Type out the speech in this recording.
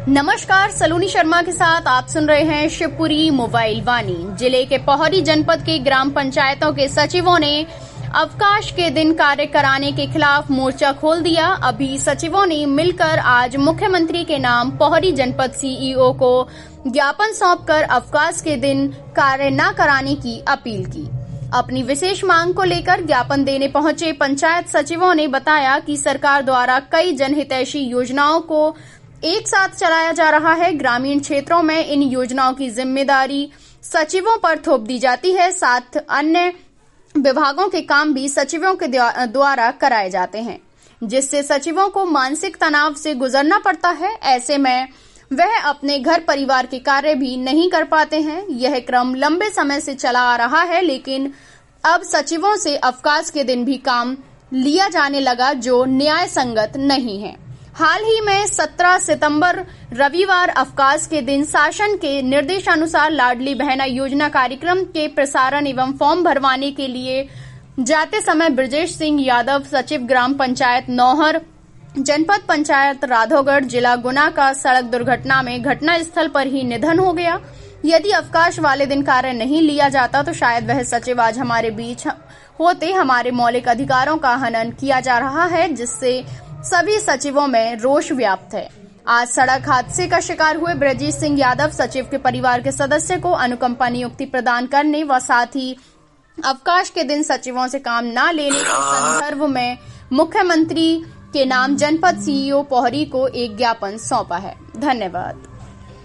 नमस्कार, सलोनी शर्मा के साथ आप सुन रहे हैं शिवपुरी मोबाइल वाणी। जिले के पोहरी जनपद के ग्राम पंचायतों के सचिवों ने अवकाश के दिन कार्य कराने के खिलाफ मोर्चा खोल दिया। अभी सचिवों ने मिलकर आज मुख्यमंत्री के नाम पोहरी जनपद सीईओ को ज्ञापन सौंपकर अवकाश के दिन कार्य न कराने की अपील की। अपनी विशेष मांग को लेकर ज्ञापन देने पहुंचे पंचायत सचिवों ने बताया कि सरकार द्वारा कई जनहितैषी योजनाओं को एक साथ चलाया जा रहा है। ग्रामीण क्षेत्रों में इन योजनाओं की जिम्मेदारी सचिवों पर थोप दी जाती है। साथ अन्य विभागों के काम भी सचिवों के द्वारा कराए जाते हैं, जिससे सचिवों को मानसिक तनाव से गुजरना पड़ता है। ऐसे में वह अपने घर परिवार के कार्य भी नहीं कर पाते हैं। यह क्रम लंबे समय से चला आ रहा है, लेकिन अब सचिवों से अवकाश के दिन भी काम लिया जाने लगा, जो न्याय संगत नहीं है। हाल ही में 17 सितंबर रविवार अवकाश के दिन शासन के निर्देशानुसार लाडली बहना योजना कार्यक्रम के प्रसारण एवं फॉर्म भरवाने के लिए जाते समय ब्रजेश सिंह यादव, सचिव ग्राम पंचायत नौहर, जनपद पंचायत राधौगढ़, जिला गुना का सड़क दुर्घटना में घटना स्थल पर ही निधन हो गया। यदि अवकाश वाले दिन कार्य नहीं लिया जाता तो शायद वह सचिव आज हमारे बीच होते। हमारे मौलिक अधिकारों का हनन किया जा रहा है, जिससे सभी सचिवों में रोष व्याप्त है। आज सड़क हादसे का शिकार हुए ब्रजेश सिंह यादव सचिव के परिवार के सदस्य को अनुकंपा नियुक्ति प्रदान करने व साथ ही अवकाश के दिन सचिवों से काम न लेने के संदर्भ में मुख्यमंत्री के नाम जनपद सीईओ पोहरी को एक ज्ञापन सौंपा है। धन्यवाद।